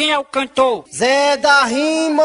quem é o cantor? Zé da Rima!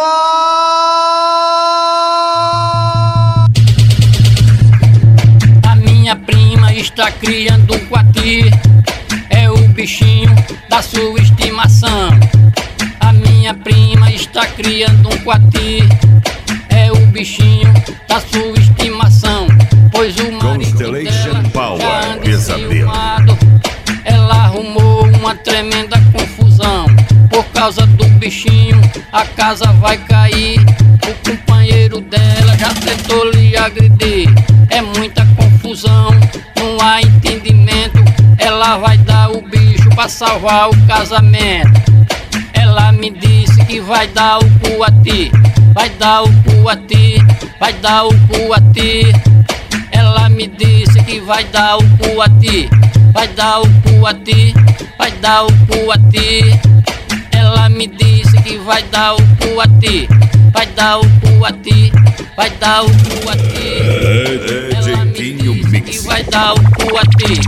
A minha prima está criando um coati, é o bichinho da sua estimação. A minha prima está criando um coati, é o bichinho da sua estimação. Pois o marido dela já anda enciumado. Ela arrumou uma tremenda confusão. Por causa do bichinho a casa vai cair. O companheiro dela já tentou lhe agredir. É muita confusão, não há entendimento. Ela vai dar o bicho pra salvar o casamento. Ela me disse que vai dar o cu a ti, vai dar o cu a ti, vai dar o cu a ti. Ela me disse que vai dar o cu a ti, vai dar o cu a ti, vai dar o cu a ti. Ela me disse que vai dar o cu a ti, vai dar o cu a ti, vai dar o cu a ti. Ela me disse que vai dar o cu a ti.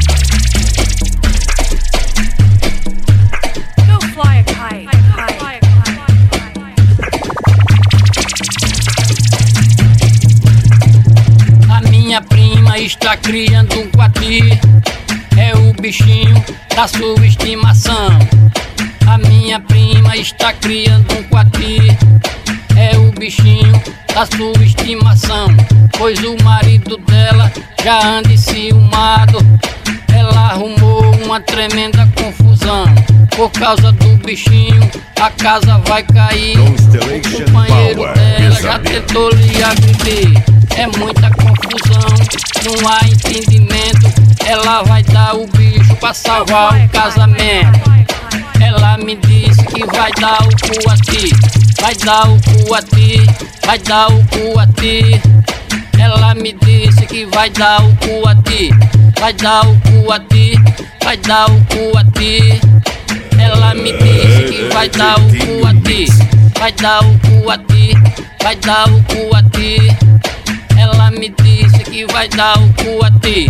A minha prima está criando um coati, é o bichinho da sua estimação. A minha prima está criando um coati, é o bichinho da sua estimação. Pois o marido dela já anda enciumado. Ela arrumou uma tremenda confusão. Por causa do bichinho a casa vai cair. O companheiro dela já tentou lhe agredir. É muita confusão, não há entendimento. Ela vai dar o bicho pra salvar o casamento. Ela me disse que vai dar o cu a ti, vai dar o cu a ti, vai dar o cu a ti. Ela me disse que vai dar o cu a ti, vai dar o cu a ti, vai dar o cu a ti. Ela me disse que vai dar o cu a ti, vai dar o cu a ti, vai dar o cu a ti. Ela me disse que vai dar o cu a ti.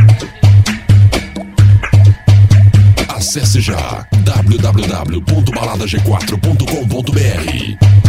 Acesse já www.baladag4.com.br.